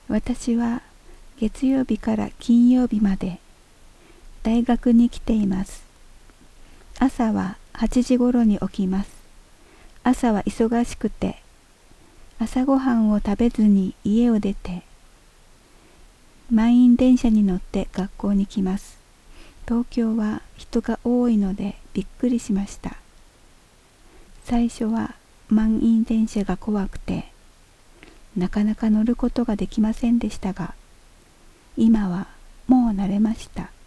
私は月曜日から金曜日まで大学に来ています。朝は8時ごろに起きます。朝は忙しくて、朝ごはんを食べずに家を出て、満員電車に乗って学校に来ます。東京は人が多いのでびっくりしました。最初は満員電車が怖くて、なかなか乗ることができませんでしたが、今はもう慣れました。